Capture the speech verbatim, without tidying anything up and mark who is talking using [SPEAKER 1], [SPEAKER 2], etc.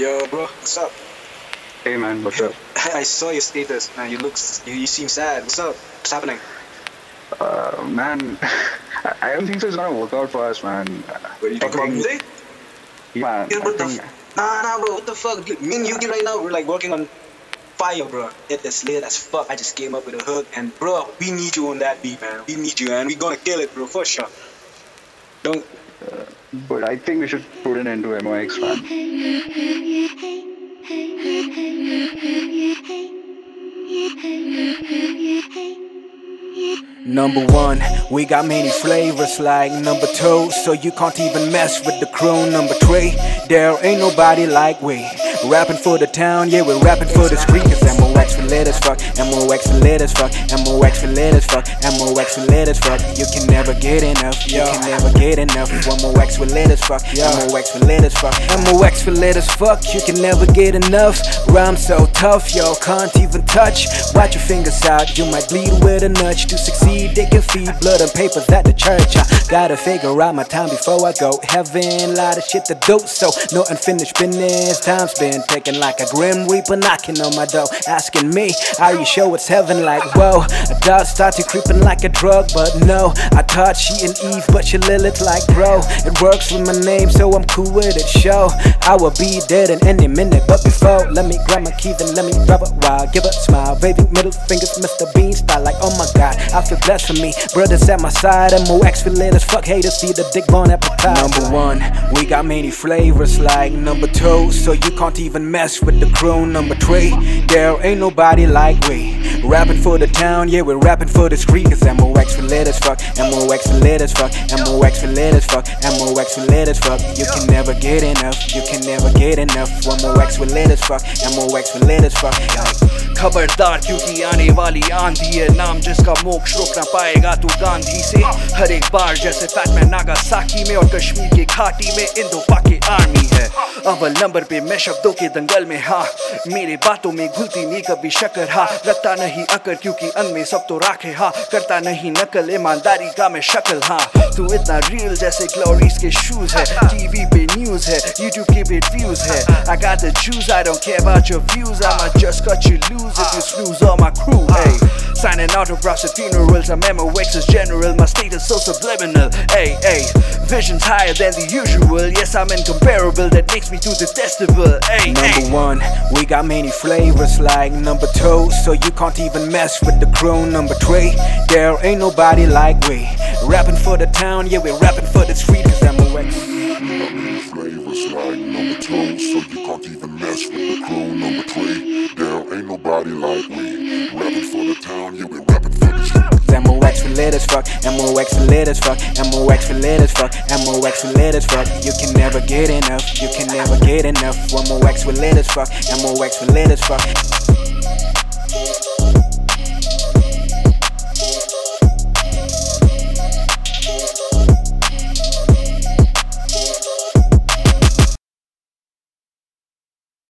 [SPEAKER 1] Yo, bro, what's up?
[SPEAKER 2] Hey man, what's up?
[SPEAKER 1] I saw your status, man. You look, you, you seem sad. What's up? What's happening?
[SPEAKER 2] Uh, man, I don't think so. It's gonna work out for us, man.
[SPEAKER 1] What are you talking about music?
[SPEAKER 2] Yeah,
[SPEAKER 1] Yeah,
[SPEAKER 2] I
[SPEAKER 1] what the
[SPEAKER 2] think.
[SPEAKER 1] f- nah, nah, bro. What the fuck? Me and Yuki right now, we're like working on fire, bro. It is lit as fuck. I just came up with a hook, and bro, we need you on that beat, man. We need you, and we gonna kill it, bro, for sure. Don't.
[SPEAKER 2] But I think we should put an end to M O X, man.
[SPEAKER 3] Number one, we got many flavors like number two, so you can't even mess with the crew. Number three, there ain't nobody like we. Rapping for the town, yeah, we're rapping for the street. Cause M O X we lit as fuck, M O X we lit as fuck, M O X we lit as fuck, M O X we lit as fuck. You can never get enough, you can never get enough. M O X we lit as fuck, M O X we lit as fuck, M O X we lit as fuck. You can never get enough. Rhyme so tough, yo, can't even touch. Watch your fingers out, you might bleed with a nudge. To succeed, they can feed blood and papers at the church. I gotta figure out my time before I go. Heaven, lot of shit to do, so no unfinished business. Time's been taken like a grim reaper knocking on my door, asking me, are you sure it's heaven? Like, whoa, a dog started creeping like a drug, but no, I thought she and Eve, but she Lilith like, bro, it works with my name, so I'm cool with it, show. I will be dead in any minute, but before, let me grab my keys and let me drop it wild, give a smile, waving middle fingers, Mister Bean style, like, oh my god, I feel blessed for me, brothers at my side, M O X feel lit as fuck, haters see the dick bone appetite. Number one, we got many flavors like number two, so you can't even mess with the crew. Number three, there ain't nobody like we. Rapping for the town, yeah, we're rapping for the street. Cause M O X we lit as fuck, M O X we lit as fuck, M O X we lit as fuck, M O X we lit as fuck. You can never get enough, you can never get enough. M O X we lit as fuck, M O X we lit as fuck.
[SPEAKER 4] खबरदार क्योंकि आने वाली आंधी है, नाम जिसका मोक्ष रोक ना पाएगा तू गांधी से। हर एक बार जैसे फैटमैन नागासाकी में और कश्मीर की घाटी में इंदो पाके आर्मी है। अव्वल नंबर पे मैं शब्दों के दंगल में, हाँ मेरे बातों में घुलती नहीं कभी शक्कर, हाँ रखता नहीं अकर क्योंकि अन में सब तो राखे, हाँ करता नहीं नकल ईमानदारी का मैं शक्ल, हाँ तू इतना रियल जैसे ग्लोरीज के शूज है। टीवी पे न्यूज है, यूट्यूब के पे व्यूज है। I got the juice, I don't care about your views, I might just cut you loose if you snooze on my crew, hey. Signing autographs at funerals, I'm M O X's general, my status so subliminal, hey, hey. Visions higher than the usual, yes I'm incomparable, that makes me too detestable, hey, hey.
[SPEAKER 3] Number one, we got many flavors like number two, so you can't even mess with the crew. Number three, there ain't nobody like we. Rapping for the town, yeah, we're rapping for the street, cause M O X.
[SPEAKER 5] Flavors like number two, so you can't even mess with the crew. Number three, there ain't nobody like we. Rapping for the town, yeah, we're rapping for the street.
[SPEAKER 3] M O X we lit as fuck, M O X we lit as fuck, M O X we lit as fuck, M O X we lit as fuck. You can never get enough, you can never get enough. M O X we lit as fuck, M O X we lit as fuck.